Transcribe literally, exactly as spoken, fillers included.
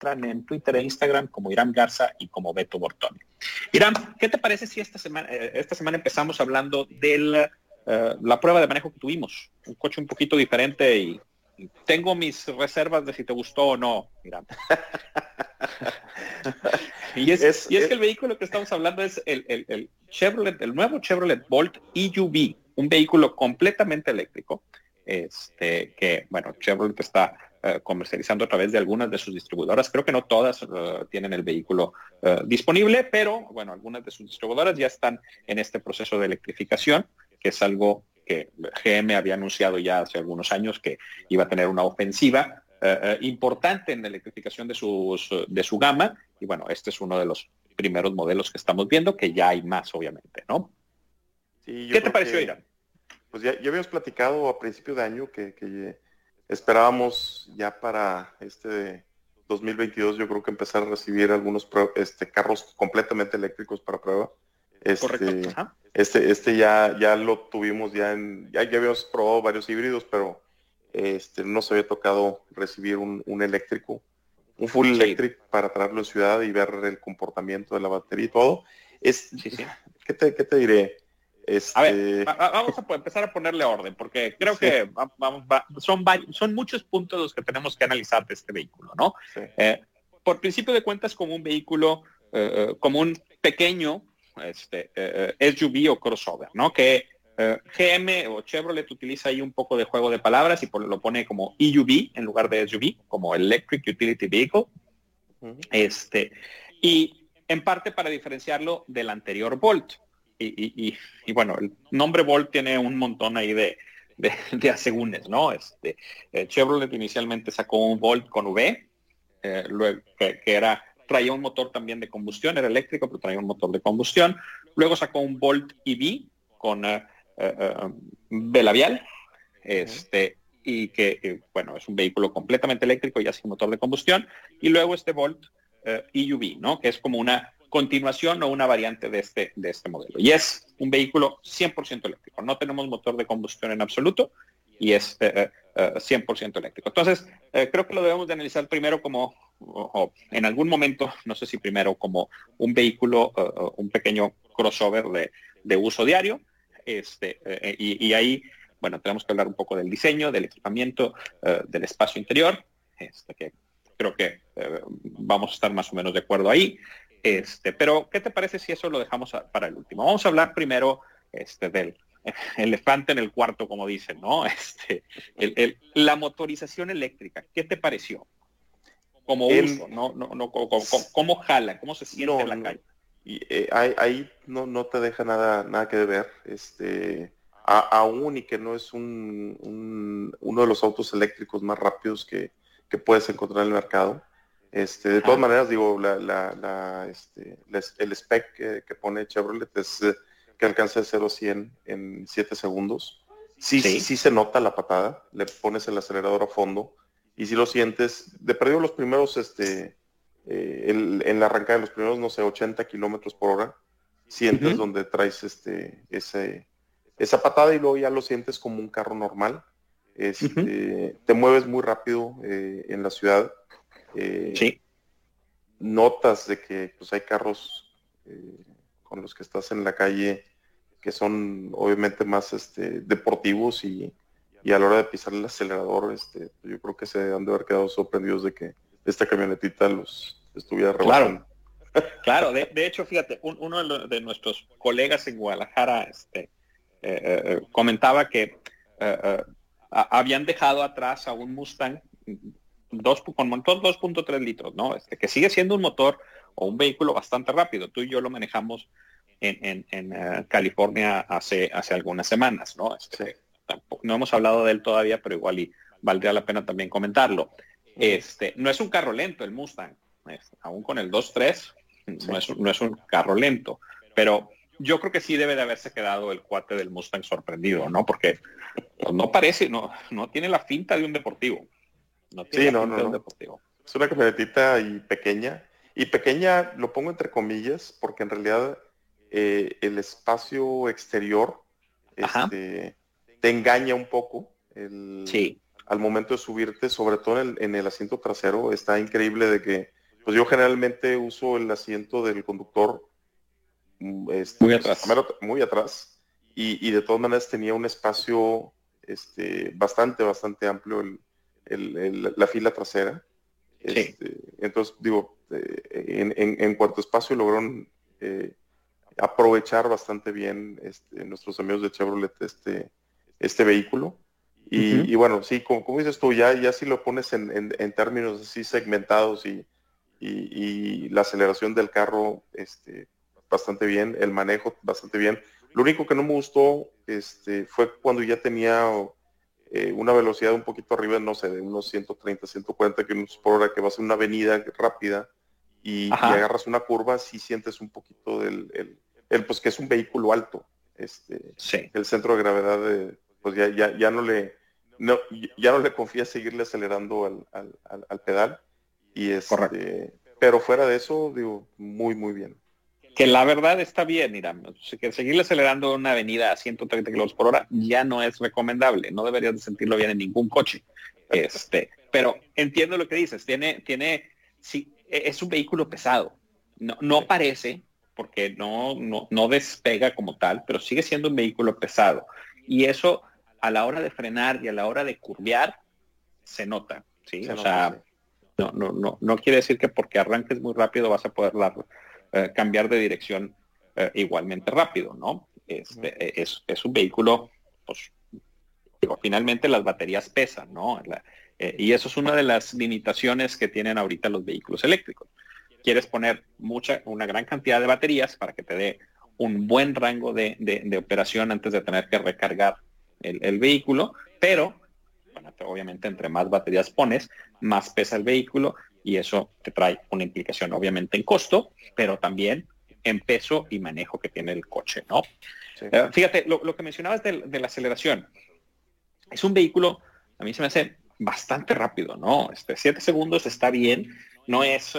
encuentran en Twitter e Instagram como Iram Garza y como Beto Bortoni. Iram, ¿qué te parece si esta semana, eh, esta semana empezamos hablando de uh, la prueba de manejo que tuvimos? Un coche un poquito diferente y, y tengo mis reservas de si te gustó o no, Iram. y, es, es, y es, es que el vehículo que estamos hablando es el, el, el Chevrolet, el nuevo Chevrolet Bolt E U V, un vehículo completamente eléctrico, este, que, bueno, Chevrolet está uh, comercializando a través de algunas de sus distribuidoras. Creo que no todas uh, tienen el vehículo uh, disponible, pero, bueno, algunas de sus distribuidoras ya están en este proceso de electrificación, que es algo que G M había anunciado ya hace algunos años que iba a tener una ofensiva uh, uh, importante en la electrificación de, sus, de su gama. Y, bueno, este es uno de los primeros modelos que estamos viendo, que ya hay más, obviamente, ¿no? Sí, yo ¿Qué te pareció, que... Iram? Pues ya, ya habíamos platicado a principio de año que, que esperábamos ya para este dos mil veintidós, yo creo que empezar a recibir algunos este, carros completamente eléctricos para prueba. Este, Correcto. Ajá. este, este ya, ya lo tuvimos ya en, ya, ya habíamos probado varios híbridos, pero este, no se había tocado recibir un, un eléctrico, un full sí. electric para traerlo en ciudad y ver el comportamiento de la batería y todo. Es, sí, sí. ¿qué te, qué te diré? Este... A ver, vamos a empezar a ponerle orden, porque creo sí. que vamos, va, son, son muchos puntos los que tenemos que analizar de este vehículo, ¿no? Sí. Eh, por principio de cuentas, como un vehículo, eh, como un pequeño este, eh, S U V o crossover, ¿no? Que eh, G M o Chevrolet utiliza ahí un poco de juego de palabras y por, lo pone como E U V en lugar de S U V, como Electric Utility Vehicle. Uh-huh. Este, y en parte para diferenciarlo del anterior Bolt. Y, y, y, y bueno, el nombre Bolt tiene un montón ahí de, de, de asegúnes, ¿no? Este, eh, Chevrolet inicialmente sacó un Bolt con V, eh, luego, que, que era, traía un motor también de combustión, era eléctrico, pero traía un motor de combustión. Luego sacó un Bolt E V con uh, uh, uh, V labial, este, y que, eh, bueno, es un vehículo completamente eléctrico, ya sin motor de combustión. Y luego este Bolt uh, E U V, ¿no? Que es como una continuación o una variante de este, de este modelo. Y es un vehículo cien por ciento eléctrico. No tenemos motor de combustión en absoluto y es eh, eh, cien por ciento eléctrico. Entonces, eh, creo que lo debemos de analizar primero como, o, o en algún momento, no sé si primero como un vehículo, uh, un pequeño crossover de, de uso diario. Este, eh, y, y ahí, bueno, tenemos que hablar un poco del diseño, del equipamiento, uh, del espacio interior, este, que creo que uh, vamos a estar más o menos de acuerdo ahí. Este, pero, ¿qué te parece si eso lo dejamos a, para el último? Vamos a hablar primero este, del elefante en el cuarto, como dicen, ¿no? Este, el, el, la motorización eléctrica, ¿qué te pareció? Como el, uso, ¿no? no, no cómo, cómo, cómo jala, cómo se siente no, en la no, calle. Y, eh, ahí, ahí no, no te deja nada, nada que ver. Este, a, aún y que no es un, un, uno de los autos eléctricos más rápidos que, que puedes encontrar en el mercado. Este, de Ajá. todas maneras, digo, la, la, la, este, el spec que, que pone Chevrolet es eh, que alcanza de cero a cien en siete segundos. Sí, sí, sí se nota la patada, le pones el acelerador a fondo y si lo sientes, de perdido los primeros, este, eh, el, en la arrancada de los primeros, no sé, ochenta kilómetros por hora, sientes uh-huh. donde traes este, ese, esa patada y luego ya lo sientes como un carro normal. Este, uh-huh. Te mueves muy rápido eh, en la ciudad. Eh, sí. Notas de que pues, hay carros eh, con los que estás en la calle que son obviamente más este, deportivos y, y a la hora de pisar el acelerador, este, yo creo que se han de haber quedado sorprendidos de que esta camionetita los estuviera rebasando. Claro, claro. De, de hecho, fíjate, un, uno de, los, de nuestros colegas en Guadalajara este, eh, eh, comentaba que eh, eh, habían dejado atrás a un Mustang Dos, con motor dos punto tres litros, ¿no? Este, que sigue siendo un motor o un vehículo bastante rápido. Tú y yo lo manejamos en, en, en uh, California hace, hace algunas semanas, ¿no? Este, sí. tampoco, no hemos hablado de él todavía, pero igual y valdría la pena también comentarlo. Uh-huh. Este, no es un carro lento el Mustang, es, aún con el dos tres, sí. no, es, no es un carro lento, pero yo creo que sí debe de haberse quedado el cuate del Mustang sorprendido, ¿no? Porque pues, no parece, no, no tiene la finta de un deportivo. No tiene sí, no, no, no. Deportivo. Es una camionetita y pequeña. Y pequeña lo pongo entre comillas porque en realidad eh, el espacio exterior este, te engaña un poco. El, sí. al momento de subirte, sobre todo en el, en el asiento trasero, está increíble de que, pues yo generalmente uso el asiento del conductor este, Muy pues, atrás. muy atrás, y, y de todas maneras tenía un espacio este, bastante, bastante amplio el, el, el, la fila trasera. Este, Sí. Entonces, digo, eh, en, en, en cuanto a espacio lograron eh, aprovechar bastante bien este, nuestros amigos de Chevrolet este, este vehículo. Y, Uh-huh. y bueno, sí, como, como, dices tú, ya, ya si lo pones en, en, en términos así segmentados y, y, y, la aceleración del carro este, bastante bien, el manejo bastante bien. Lo único que no me gustó este, fue cuando ya tenía eh, una velocidad un poquito arriba, no sé, de unos ciento treinta, ciento cuarenta kilómetros por hora, que vas en una avenida rápida y, y agarras una curva, sí sientes un poquito del, el, el, pues que es un vehículo alto. Este, sí. El centro de gravedad, de, pues ya, ya, ya no le, no, ya no le confías seguirle acelerando al, al, al, al pedal. Y este, pero fuera de eso, digo, muy, muy bien. Que la verdad está bien, Irán. Que seguirle acelerando una avenida a ciento treinta kilómetros por hora ya no es recomendable. No deberías de sentirlo bien en ningún coche. Este, pero entiendo lo que dices. Tiene, tiene, sí, es un vehículo pesado. No, no parece, porque no, no, no despega como tal, pero sigue siendo un vehículo pesado. Y eso, a la hora de frenar y a la hora de curvear, se nota. ¿Sí? Se o nota, sea, sí. no, no, no, no quiere decir que porque arranques muy rápido vas a poder dar, eh, cambiar de dirección eh, igualmente rápido, ¿no? Este, uh-huh. es, es un vehículo, pues, digo, finalmente las baterías pesan, ¿no? La, eh, y eso es una de las limitaciones que tienen ahorita los vehículos eléctricos. Quieres poner mucha, una gran cantidad de baterías para que te dé un buen rango de, de, de operación antes de tener que recargar el, el vehículo, pero bueno, obviamente entre más baterías pones, más pesa el vehículo y eso te trae una implicación obviamente en costo, pero también en peso y manejo que tiene el coche, ¿no? Sí. Uh, fíjate, lo, lo que mencionabas de, de la aceleración, es un vehículo, a mí se me hace bastante rápido, ¿no? Este, siete segundos está bien, no es